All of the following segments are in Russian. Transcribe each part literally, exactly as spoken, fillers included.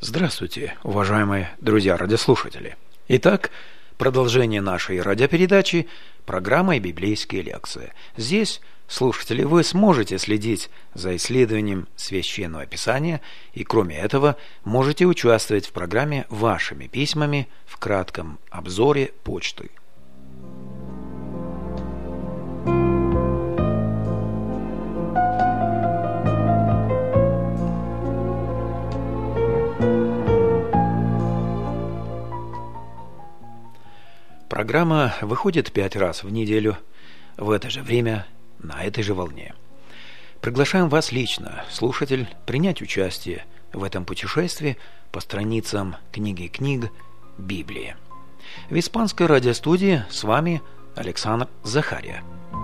Здравствуйте, уважаемые друзья-радиослушатели. Итак, продолжение нашей радиопередачи программой «Библейские лекции». Здесь, слушатели, вы сможете следить за исследованием Священного Писания и, кроме этого, можете участвовать в программе вашими письмами в кратком обзоре почты. Программа выходит пять раз в неделю, в это же время, на этой же волне. Приглашаем вас лично, слушатель, принять участие в этом путешествии по страницам книги книг Библии. В испанской радиостудии с вами Александр Захария.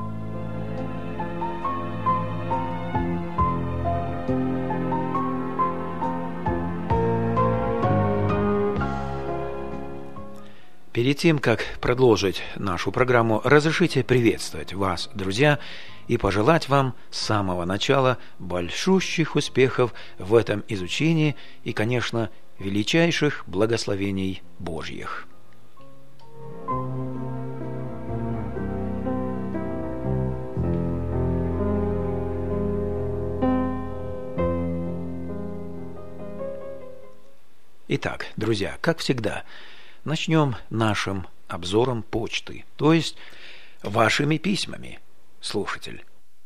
Перед тем, как продолжить нашу программу, разрешите приветствовать вас, друзья, и пожелать вам с самого начала большущих успехов в этом изучении и, конечно, величайших благословений Божьих. Итак, друзья, как всегда, начнем нашим обзором почты, то есть вашими письмами, слушатель.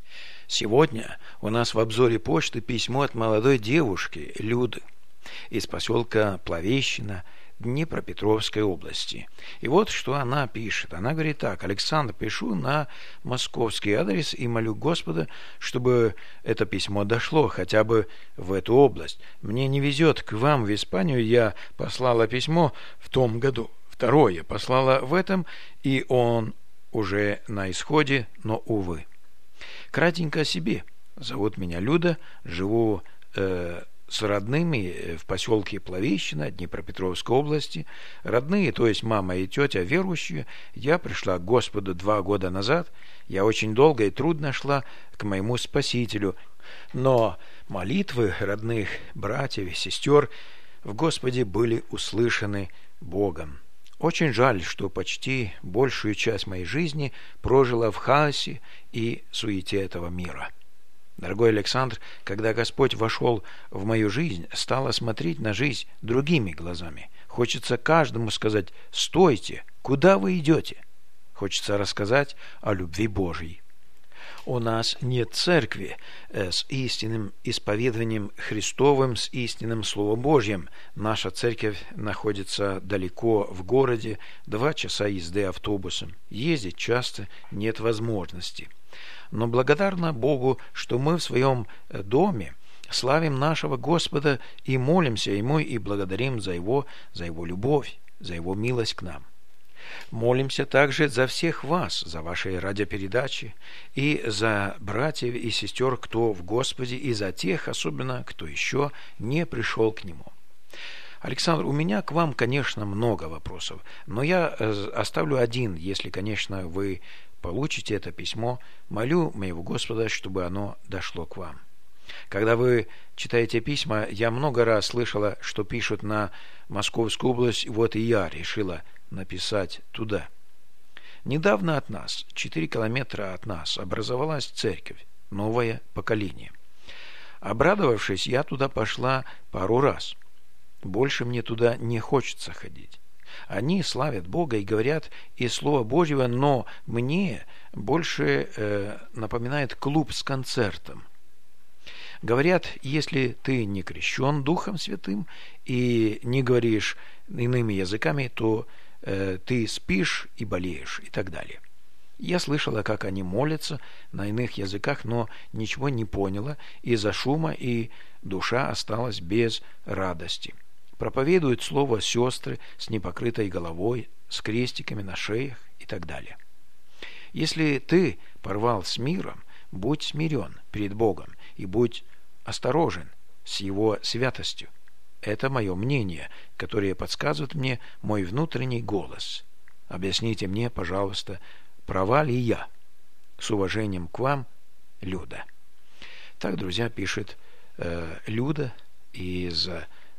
Сегодня у нас в обзоре почты письмо от молодой девушки Люды из поселка Плавещина Днепропетровской области. И вот что она пишет. Она говорит так: Александр, пишу на московский адрес и молю Господа, чтобы это письмо дошло хотя бы в эту область. Мне не везет к вам в Испанию. Я послала письмо в том году. Второе послала в этом, и он уже на исходе, но, увы. Кратенько о себе. Зовут меня Люда, живу э, с родными в поселке Плавещина Днепропетровской области. Родные, то есть мама и тетя, верующие. Я пришла к Господу два года назад. Я очень долго и трудно шла к моему Спасителю. Но молитвы родных братьев и сестер в Господе были услышаны Богом. Очень жаль, что почти большую часть моей жизни прожила в хаосе и суете этого мира. Дорогой Александр, когда Господь вошел в мою жизнь, стала смотреть на жизнь другими глазами. Хочется каждому сказать: «Стойте! Куда вы идете?» Хочется рассказать о любви Божьей. У нас нет церкви с истинным исповеданием Христовым, с истинным Словом Божьим. Наша церковь находится далеко в городе, два часа езды автобусом. Ездить часто нет возможности. Но благодарна Богу, что мы в своем доме славим нашего Господа и молимся Ему и благодарим за Его, за Его любовь, за Его милость к нам. Молимся также за всех вас, за ваши радиопередачи, и за братьев и сестер, кто в Господе, и за тех, особенно, кто еще не пришел к Нему. Александр, у меня к вам, конечно, много вопросов, но я оставлю один, если, конечно, вы получите это письмо. Молю моего Господа, чтобы оно дошло к вам. Когда вы читаете письма, я много раз слышала, что пишут на Московскую область, вот и я решила написать туда. Недавно от нас, четыре километра от нас, образовалась церковь, новое поколение. Обрадовавшись, я туда пошла пару раз. Больше мне туда не хочется ходить. Они славят Бога и говорят из Слова Божьего, но мне больше э, напоминает клуб с концертом. Говорят, если ты не крещен Духом Святым и не говоришь иными языками, то э, ты спишь и болеешь и так далее. Я слышала, как они молятся на иных языках, но ничего не поняла из-за шума, и душа осталась без радости. Проповедуют слово сестры с непокрытой головой, с крестиками на шеях и так далее. Если ты порвал с миром, будь смирен перед Богом и будь осторожен с Его святостью. Это мое мнение, которое подсказывает мне мой внутренний голос. Объясните мне, пожалуйста, права ли я? С уважением к вам, Люда. Так, друзья, пишет э, Люда из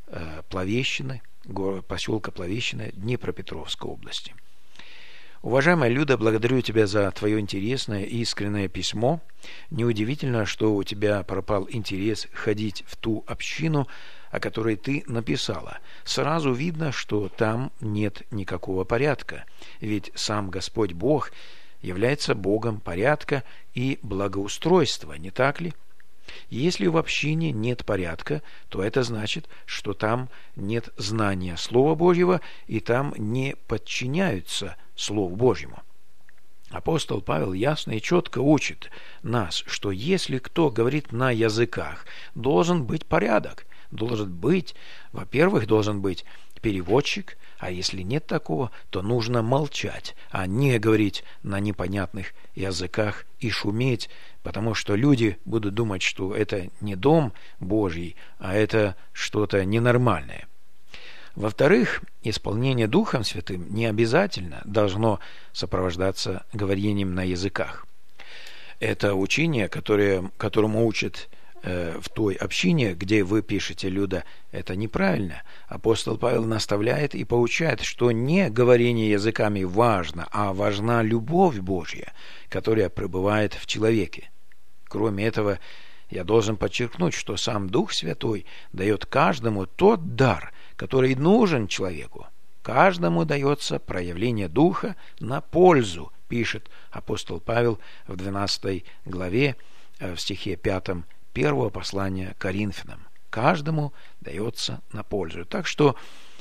Плавещины, поселка Плавещина Днепропетровской области. Уважаемая Люда, благодарю тебя за твое интересное и искреннее письмо. Неудивительно, что у тебя пропал интерес ходить в ту общину, о которой ты написала. Сразу видно, что там нет никакого порядка, ведь сам Господь Бог является Богом порядка и благоустройства, не так ли? Если в общине нет порядка, то это значит, что там нет знания Слова Божьего, и там не подчиняются Слову Божьему. Апостол Павел ясно и четко учит нас, что если кто говорит на языках, должен быть порядок. Должен быть, во-первых, должен быть переводчик, а если нет такого, то нужно молчать, а не говорить на непонятных языках и шуметь, потому что люди будут думать, что это не дом Божий, а это что-то ненормальное. Во-вторых, исполнение Духом Святым не обязательно должно сопровождаться говорением на языках. Это учение, которое, которому учат э, в той общине, где вы пишете, Люда, это неправильно. Апостол Павел наставляет и поучает, что не говорение языками важно, а важна любовь Божья, которая пребывает в человеке. Кроме этого, я должен подчеркнуть, что сам Дух Святой дает каждому тот дар, который нужен человеку. Каждому дается проявление Духа на пользу, пишет апостол Павел в двенадцатой главе, в стихе пятом первого послания Коринфянам. Каждому дается на пользу. Так что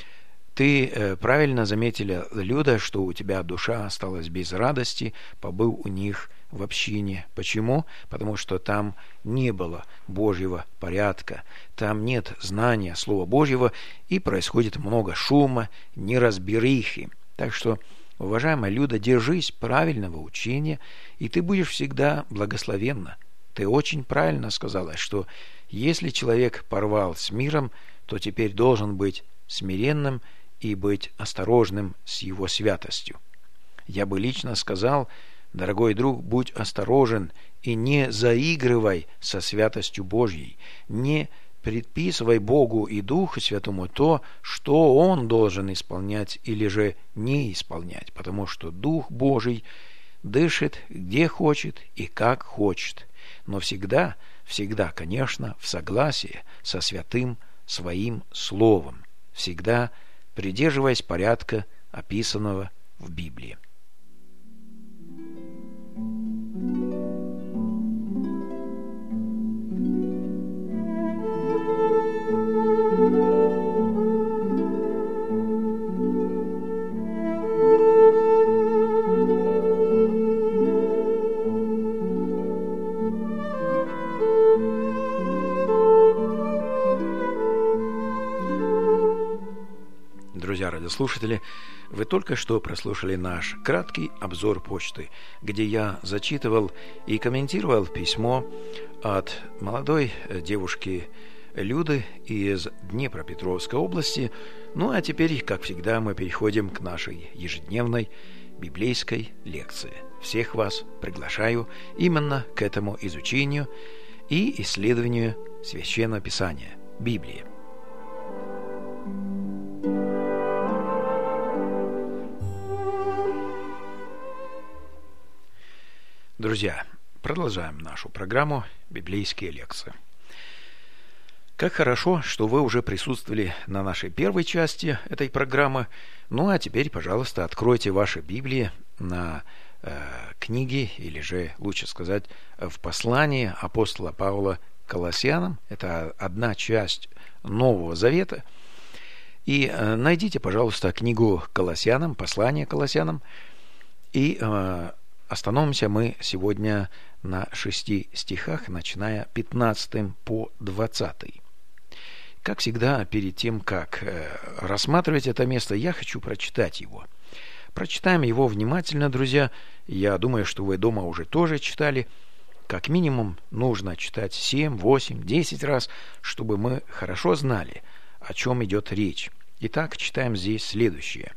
ты правильно заметила, Люда, что у тебя душа осталась без радости, побыв у них в общине. Почему? Потому что там не было Божьего порядка, там нет знания Слова Божьего, и происходит много шума, неразберихи. Так что, уважаемая Люда, держись правильного учения, и ты будешь всегда благословенна. Ты очень правильно сказала, что если человек порвал с миром, то теперь должен быть смиренным и быть осторожным с его святостью. Я бы лично сказал: дорогой друг, будь осторожен и не заигрывай со святостью Божьей, не предписывай Богу и Духу Святому то, что Он должен исполнять или же не исполнять, потому что Дух Божий дышит где хочет и как хочет, но всегда, всегда, конечно, в согласии со святым Своим Словом, всегда придерживаясь порядка, описанного в Библии. Друзья радиослушатели, вы только что прослушали наш краткий обзор почты, где я зачитывал и комментировал письмо от молодой девушки Люды из Днепропетровской области. Ну а теперь, как всегда, мы переходим к нашей ежедневной библейской лекции. Всех вас приглашаю именно к этому изучению и исследованию Священного Писания, Библии. Друзья, продолжаем нашу программу «Библейские лекции». Как хорошо, что вы уже присутствовали на нашей первой части этой программы. Ну а теперь, пожалуйста, откройте ваши Библии на э, книге, или же, лучше сказать, в послании апостола Павла к Колоссянам. Это одна часть Нового Завета. И э, найдите, пожалуйста, книгу Колоссянам, послание Колоссянам, и э, остановимся мы сегодня на шести стихах, начиная пятнадцатым по двадцатый. Как всегда, перед тем, как рассматривать это место, я хочу прочитать его. Прочитаем его внимательно, друзья. Я думаю, что вы дома уже тоже читали. Как минимум нужно читать семь, восемь, десять раз, чтобы мы хорошо знали, о чем идет речь. Итак, читаем здесь следующее.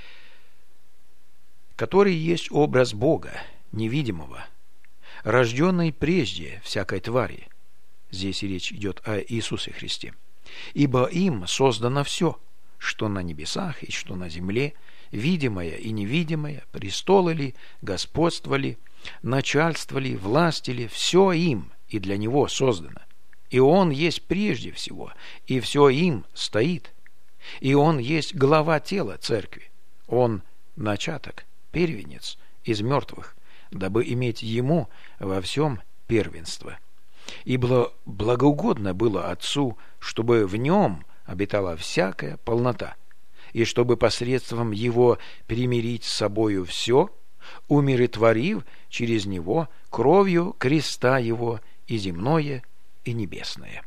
«Который есть образ Бога, невидимого, рожденный прежде всякой твари». Здесь речь идет о Иисусе Христе. Ибо им создано все, что на небесах и что на земле, видимое и невидимое, престолы ли, господство ли, начальство ли, власти ли, все им и для него создано. И он есть прежде всего, и все им стоит. И он есть глава тела церкви. Он начаток, первенец из мертвых, дабы иметь ему во всем первенство. И благоугодно было Отцу, чтобы в нем обитала всякая полнота, и чтобы посредством его примирить с собою все, умиротворив через него кровью креста его и земное, и небесное.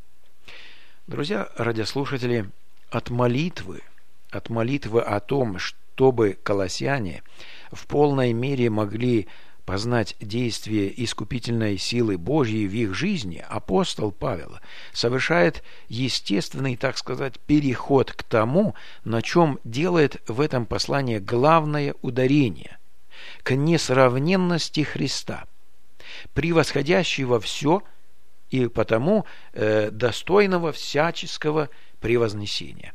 Друзья радиослушатели, от молитвы, от молитвы о том, чтобы колоссяне в полной мере могли познать действие искупительной силы Божьей в их жизни, апостол Павел совершает естественный, так сказать, переход к тому, на чем делает в этом послании главное ударение, к несравненности Христа, превосходящего все и потому э, достойного всяческого превознесения.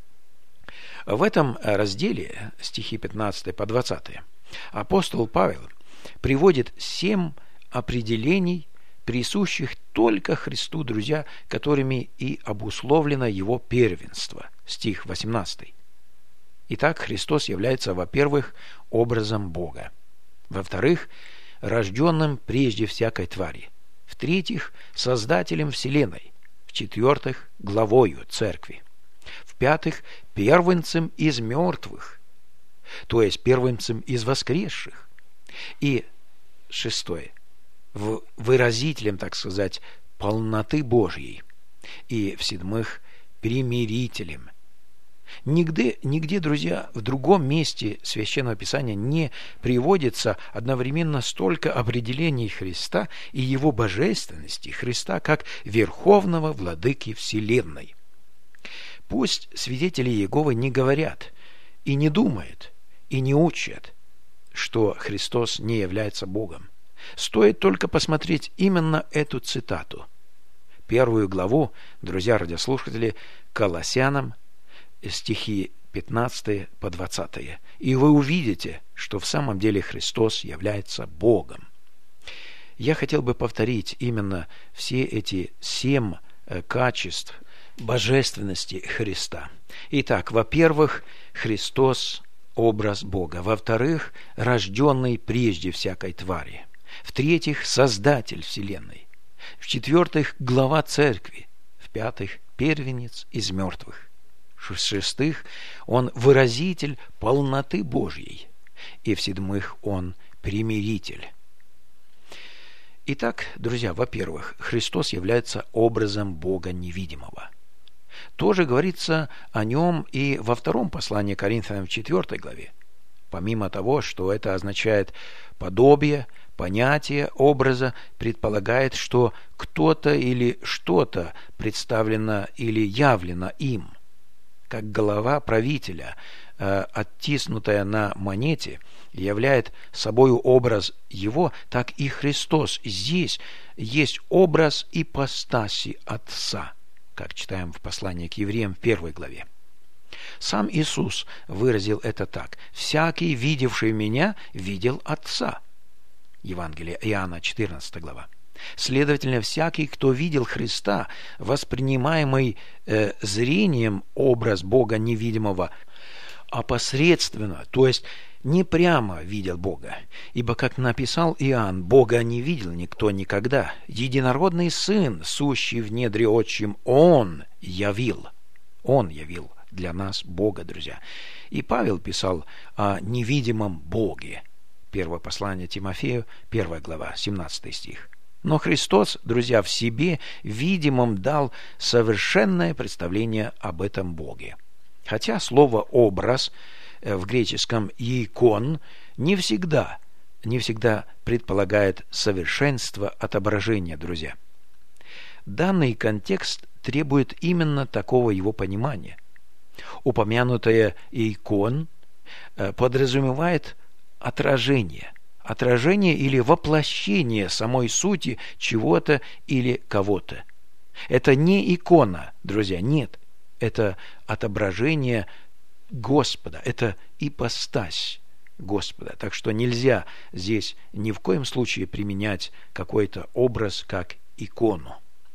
В этом разделе, стихи пятнадцатый по двадцатый, апостол Павел приводит семь определений, присущих только Христу, друзья, которыми и обусловлено его первенство. Стих восемнадцатый. Итак, Христос является, во-первых, образом Бога, во-вторых, рожденным прежде всякой твари, в-третьих, создателем вселенной, в-четвертых, главою церкви, в-пятых, первенцем из мертвых, то есть первенцем из воскресших, и шестое, выразителем, так сказать, полноты Божьей, и в-седьмых, примирителем. Нигде, нигде, друзья, в другом месте Священного Писания не приводится одновременно столько определений Христа и его божественности, Христа как верховного владыки вселенной. Пусть свидетели Иеговы не говорят и не думают и не учат, что Христос не является Богом. Стоит только посмотреть именно эту цитату. Первую главу, друзья радиослушатели, Колоссянам, стихи пятнадцатый по двадцатый. И вы увидите, что в самом деле Христос является Богом. Я хотел бы повторить именно все эти семь качеств божественности Христа. Итак, во-первых, Христос – образ Бога. Во-вторых, рожденный прежде всякой твари. В-третьих, Создатель вселенной. В-четвертых, глава церкви. В-пятых, первенец из мертвых. В-шестых, он выразитель полноты Божьей. И в-седьмых, он примиритель. Итак, друзья, во-первых, Христос является образом Бога невидимого. Тоже говорится о нем и во втором послании к Коринфянам в четвёртой главе. Помимо того, что это означает подобие, понятие образа предполагает, что кто-то или что-то представлено или явлено им. Как голова правителя, э, оттиснутая на монете, являет собою образ его, так и Христос здесь есть образ ипостаси Отца, как читаем в послании к евреям в первой главе. Сам Иисус выразил это так: «Всякий, видевший меня, видел Отца». Евангелие Иоанна, четырнадцатая глава. Следовательно, всякий, кто видел Христа, воспринимаемый э, зрением образ Бога невидимого, опосредственно, то есть не прямо видел Бога. Ибо, как написал Иоанн, Бога не видел никто никогда. Единородный Сын, сущий в недре отчим, Он явил. Он явил для нас Бога, друзья. И Павел писал о невидимом Боге. Первое послание Тимофею, первая глава, семнадцатый стих. Но Христос, друзья, в себе видимом дал совершенное представление об этом Боге. Хотя слово «образ» в греческом «икон» не всегда, не всегда предполагает совершенство отображения, друзья. Данный контекст требует именно такого его понимания. Упомянутое «икон» подразумевает отражение, отражение или воплощение самой сути чего-то или кого-то. Это не икона, друзья, нет. Это отображение Господа, это ипостась Господа. Так что нельзя здесь ни в коем случае применять какой-то образ как икону.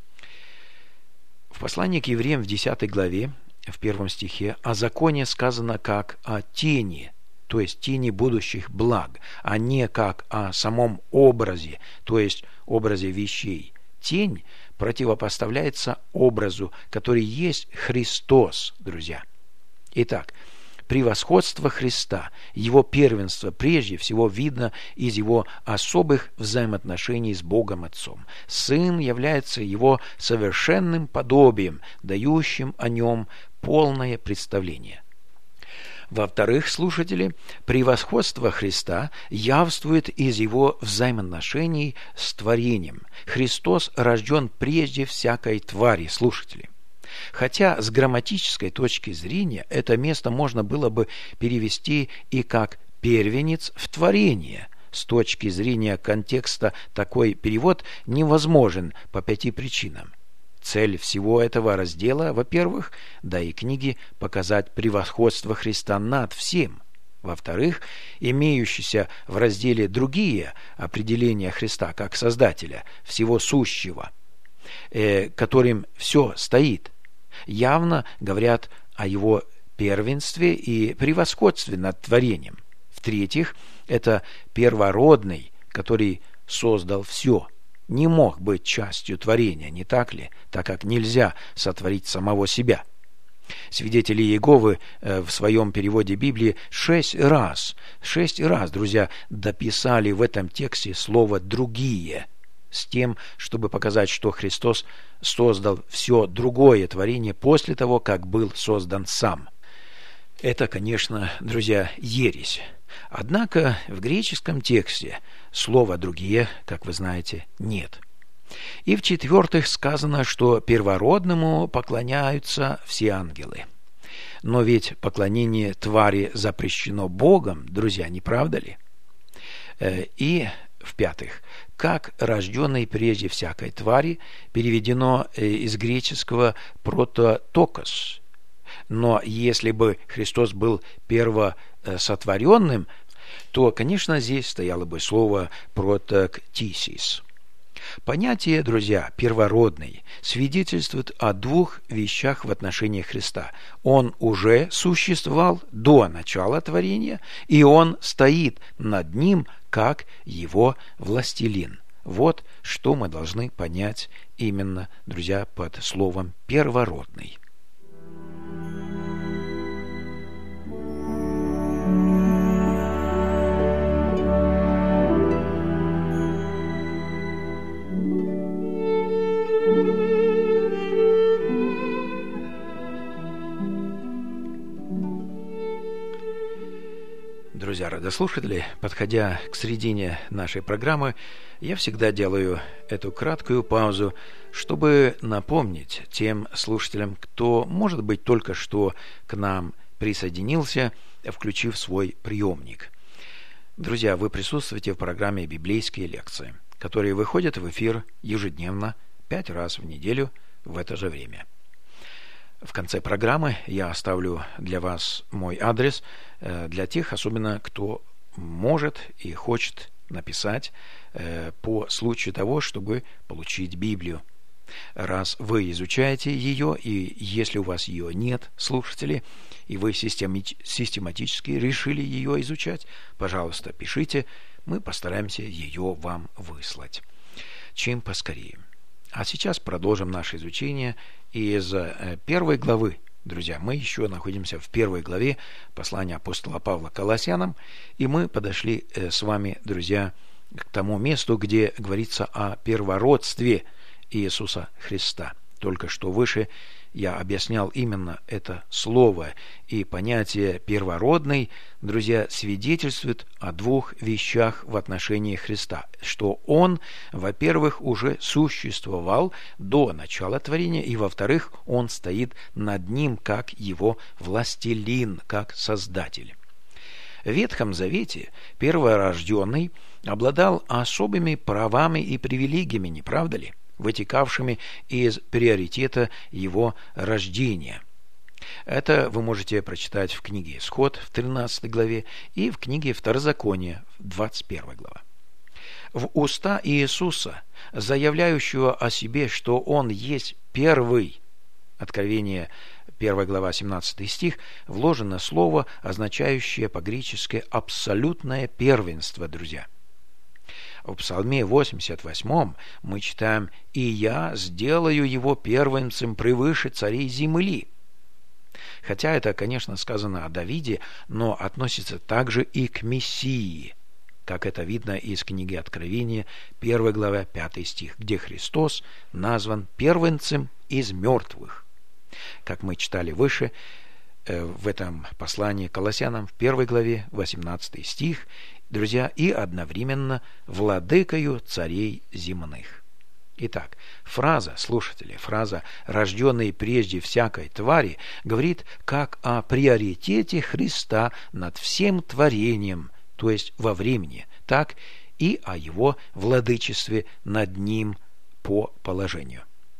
В послании к евреям в десятой главе, в первом стихе, о законе сказано как о тени, то есть тени будущих благ, а не как о самом образе, то есть образе вещей. Тень противопоставляется образу, который есть Христос, друзья. Итак, превосходство Христа, Его первенство прежде всего видно из Его особых взаимоотношений с Богом Отцом. Сын является Его совершенным подобием, дающим о Нем полное представление. Во-вторых, слушатели, превосходство Христа явствует из Его взаимоотношений с творением. Христос рожден прежде всякой твари, слушатели. Хотя с грамматической точки зрения это место можно было бы перевести и как «первенец в творении». С точки зрения контекста такой перевод невозможен по пяти причинам. Цель всего этого раздела, во-первых, да и книги, показать превосходство Христа над всем. Во-вторых, имеющиеся в разделе другие определения Христа как Создателя, всего сущего, э, которым все стоит, явно говорят о Его первенстве и превосходстве над творением. В-третьих, это первородный, который создал все, не мог быть частью творения, не так ли, так как нельзя сотворить самого себя. Свидетели Иеговы в своем переводе Библии шесть раз, шесть раз, друзья, дописали в этом тексте слово «другие», с тем, чтобы показать, что Христос создал все другое творение после того, как был создан сам. Это, конечно, друзья, ересь. Однако в греческом тексте слова «другие», как вы знаете, нет. И в-четвертых, сказано, что первородному поклоняются все ангелы. Но ведь поклонение твари запрещено Богом, друзья, не правда ли? И в-пятых, как рожденный прежде всякой твари переведено из греческого «прототокос». Но если бы Христос был первосотворенным, то, конечно, здесь стояло бы слово «протоктисис». Понятие, друзья, первородный свидетельствует о двух вещах в отношении Христа. Он уже существовал до начала творения, и он стоит над ним, как его властелин. Вот что мы должны понять именно, друзья, под словом «первородный». Друзья, радиослушатели, подходя к середине нашей программы, я всегда делаю эту краткую паузу, чтобы напомнить тем слушателям, кто, может быть, только что к нам присоединился, включив свой приемник. Друзья, вы присутствуете в программе «Библейские лекции», которые выходят в эфир ежедневно, пять раз в неделю в это же время. В конце программы я оставлю для вас мой адрес, для тех, особенно кто может и хочет написать по случаю того, чтобы получить Библию. Раз вы изучаете ее, и если у вас ее нет, слушатели, и вы систематически решили ее изучать, пожалуйста, пишите, мы постараемся ее вам выслать. Чем поскорее. А сейчас продолжим наше изучение из первой главы. Друзья, мы еще находимся в первой главе послания апостола Павла к Колоссянам, и мы подошли с вами, друзья, к тому месту, где говорится о первородстве Иисуса Христа. Только что выше я объяснял именно это слово, и понятие «первородный», друзья, свидетельствует о двух вещах в отношении Христа. Что Он, во-первых, уже существовал до начала творения, и, во-вторых, Он стоит над ним как Его властелин, как Создатель. В Ветхом Завете перворожденный обладал особыми правами и привилегиями, не правда ли? вытекавшими из приоритета его рождения. Это вы можете прочитать в книге «Исход» в тринадцатой главе и в книге «Второзаконие» в двадцать первой главе. В уста Иисуса, заявляющего о себе, что Он есть первый, Откровение первая глава, семнадцатый стих, вложено слово, означающее по-гречески «абсолютное первенство», друзья. В Псалме восемьдесят восьмом мы читаем: «И я сделаю его первенцем превыше царей земли». Хотя это, конечно, сказано о Давиде, но относится также и к Мессии, как это видно из книги Откровения, первая глава, пятый стих, где Христос назван первенцем из мертвых. Как мы читали выше, в этом послании к Колоссянам, в первой главе, восемнадцатый стих, друзья, и одновременно владыкою царей земных. Итак, фраза, слушатели, фраза «рожденный прежде всякой твари» говорит как о приоритете Христа над всем творением, то есть во времени, так и о его владычестве над ним по положению.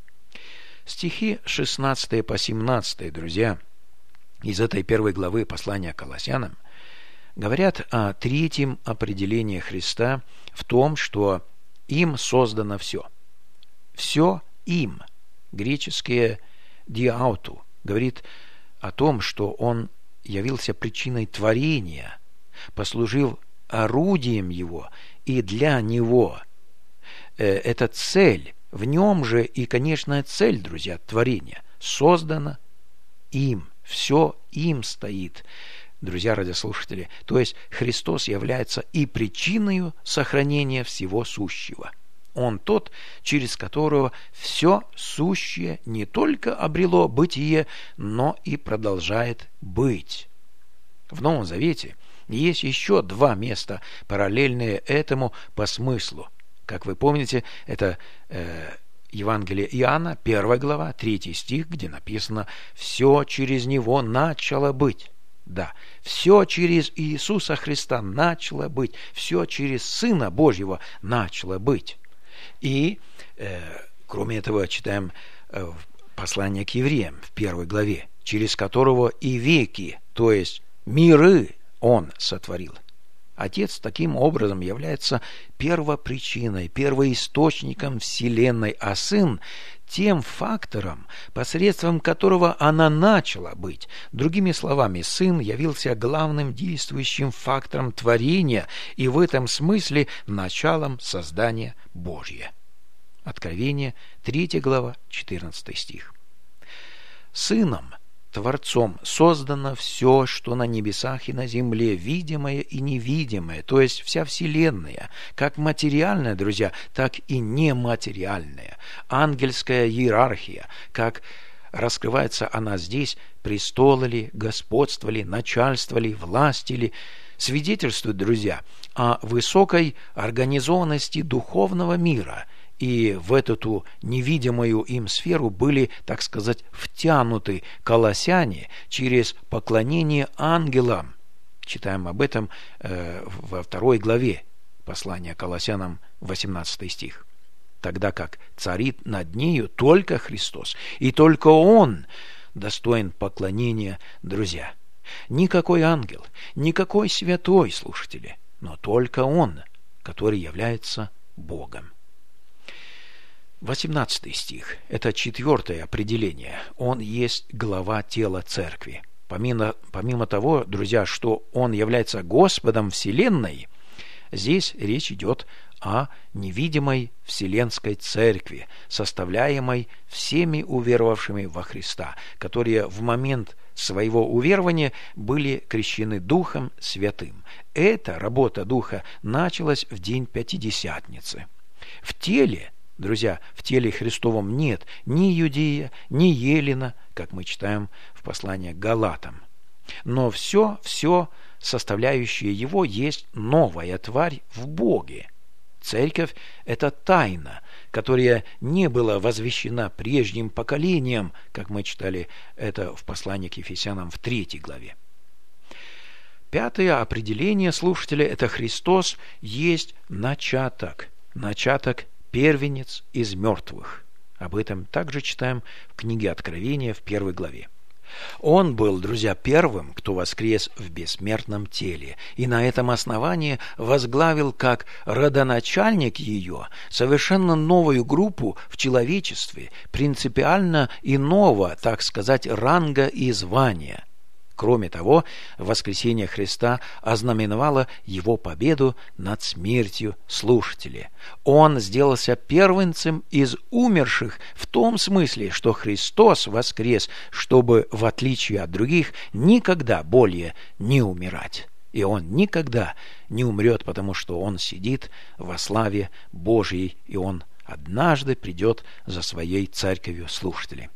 Стихи шестнадцатый по семнадцатый, друзья, из этой первой главы послания к Колоссянам говорят о третьем определении Христа в том, что им создано все. Все им. Греческое «диауту» говорит о том, что он явился причиной творения, послужил орудием его, и для него это цель, в нем же и конечная цель, друзья, творения, создана им, все им стоит. Друзья радиослушатели, то есть Христос является и причиной сохранения всего сущего. Он тот, через которого все сущее не только обрело бытие, но и продолжает быть. В Новом Завете есть еще два места, параллельные этому по смыслу. Как вы помните, это э, Евангелие Иоанна, первая глава, третий стих, где написано «все через Него начало быть». Да, все через Иисуса Христа начало быть, все через Сына Божьего начало быть. И, э, кроме этого, читаем э, послание к евреям в первой главе, через которого и веки, то есть миры, Он сотворил. Отец таким образом является первопричиной, первоисточником Вселенной, а Сын тем фактором, посредством которого она начала быть. Другими словами, Сын явился главным действующим фактором творения и в этом смысле началом создания Божьего. Откровение, третья глава, четырнадцатый стих. Сыном, Творцом создано все, что на небесах и на земле, видимое и невидимое, то есть вся Вселенная, как материальная, друзья, так и нематериальная. Ангельская иерархия, как раскрывается она здесь, престолы ли, господство ли, начальство ли, власть ли, свидетельствует, друзья, о высокой организованности духовного мира. И в эту невидимую им сферу были, так сказать, втянуты колоссяне через поклонение ангелам. Читаем об этом э, во второй главе послания Колоссянам, восемнадцатый стих. Тогда как царит над нею только Христос, и только Он достоин поклонения, друзья. Никакой ангел, никакой святой, слушатели, но только Он, который является Богом. восемнадцатый стих – это четвертое определение. Он есть глава тела церкви. Помимо, помимо того, друзья, что Он является Господом Вселенной, здесь речь идет о невидимой Вселенской Церкви, составляемой всеми уверовавшими во Христа, которые в момент своего уверования были крещены Духом Святым. Эта работа Духа началась в день Пятидесятницы. В теле, друзья, в теле Христовом нет ни Иудея, ни Еллина, как мы читаем в послании к Галатам. Но все, все составляющее его есть новая тварь в Боге. Церковь – это тайна, которая не была возвещена прежним поколением, как мы читали это в послании к Ефесянам в третьей главе. Пятое определение слушателя – это Христос есть начаток, начаток первенец из мертвых. Об этом также читаем в книге Откровения в первой главе. Он был, друзья, первым, кто воскрес в бессмертном теле, и на этом основании возглавил как родоначальник ее совершенно новую группу в человечестве, принципиально иного, так сказать, ранга и звания. Кроме того, воскресение Христа ознаменовало его победу над смертью слушателей. Он сделался первенцем из умерших в том смысле, что Христос воскрес, чтобы, в отличие от других, никогда более не умирать. И он никогда не умрет, потому что он сидит во славе Божьей, и он однажды придет за своей церковью слушателей.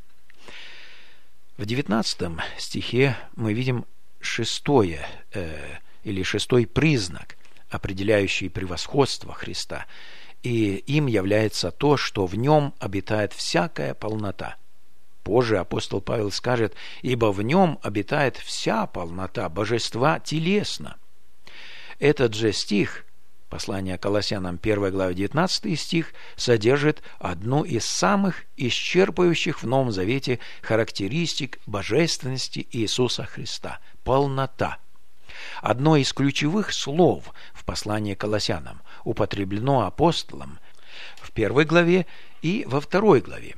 В девятнадцатом стихе мы видим шестое, э, или шестой признак, определяющий превосходство Христа, и им является то, что в нем обитает всякая полнота. Позже апостол Павел скажет: «Ибо в нем обитает вся полнота божества телесно». Этот же стих, послание Колоссянам первая глава девятнадцатый стих, содержит одну из самых исчерпывающих в Новом Завете характеристик божественности Иисуса Христа – полнота. Одно из ключевых слов в послании Колоссянам употреблено апостолом в первой главе и во второй главе.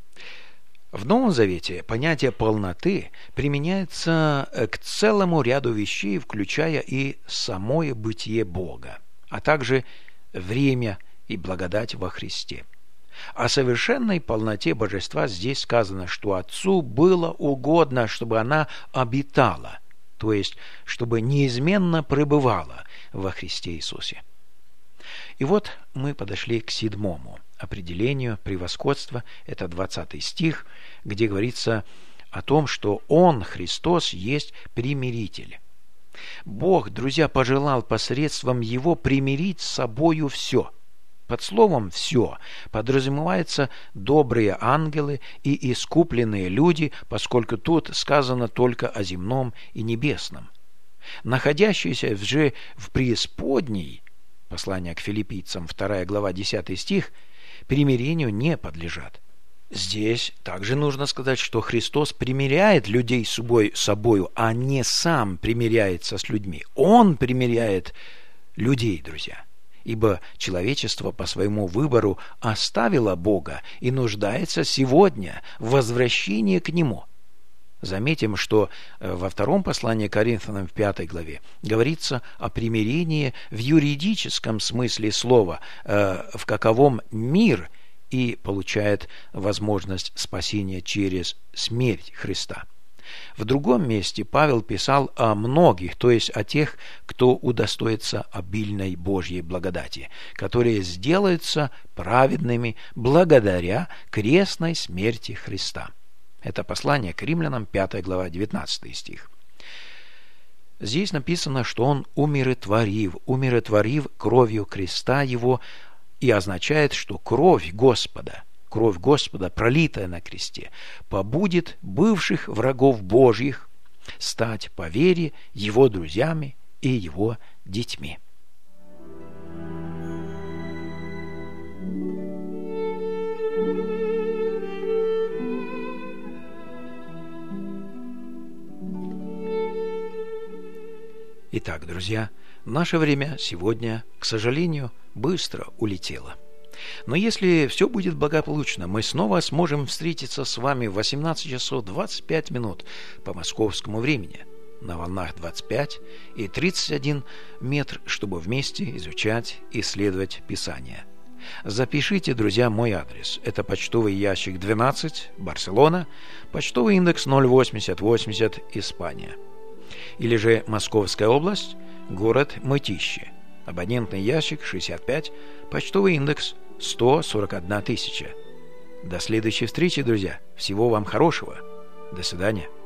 В Новом Завете понятие полноты применяется к целому ряду вещей, включая и самое бытие Бога, а также время и благодать во Христе. О совершенной полноте божества здесь сказано, что Отцу было угодно, чтобы она обитала, то есть, чтобы неизменно пребывала во Христе Иисусе. И вот мы подошли к седьмому определению превосходства, это двадцатый стих, где говорится о том, что Он, Христос, есть примиритель. Бог, друзья, пожелал посредством Его примирить с собою все. Под словом «все» подразумеваются добрые ангелы и искупленные люди, поскольку тут сказано только о земном и небесном. Находящиеся же в преисподней, послание к филиппийцам, вторая глава, десятый стих, примирению не подлежат. Здесь также нужно сказать, что Христос примиряет людей с собой, собою, а не сам примиряется с людьми. Он примиряет людей, друзья. Ибо человечество по своему выбору оставило Бога и нуждается сегодня в возвращении к Нему. Заметим, что во втором послании к Коринфянам в пятой главе говорится о примирении в юридическом смысле слова, в каковом мир и получает возможность спасения через смерть Христа. В другом месте Павел писал о многих, то есть о тех, кто удостоится обильной Божьей благодати, которые сделаются праведными благодаря крестной смерти Христа. Это послание к Римлянам, пятая глава, девятнадцатый стих. Здесь написано, что Он умиротворив, умиротворив кровью креста Его, и означает, что кровь Господа, кровь Господа, пролитая на кресте, побудит бывших врагов Божьих стать по вере Его друзьями и Его детьми. Итак, друзья, наше время сегодня, к сожалению, быстро улетело. Но если все будет благополучно, мы снова сможем встретиться с вами в восемнадцать часов двадцать пять минут по московскому времени на волнах двадцать пять и тридцать один метр, чтобы вместе изучать и исследовать Писание. Запишите, друзья, мой адрес. Это почтовый ящик двенадцать, Барселона, почтовый индекс ноль восемьдесят восемьдесят, Испания. Или же Московская область, город Мытищи, абонентный ящик шестьдесят пять, почтовый индекс сто сорок одна тысяча. До следующей встречи, друзья. Всего вам хорошего. До свидания.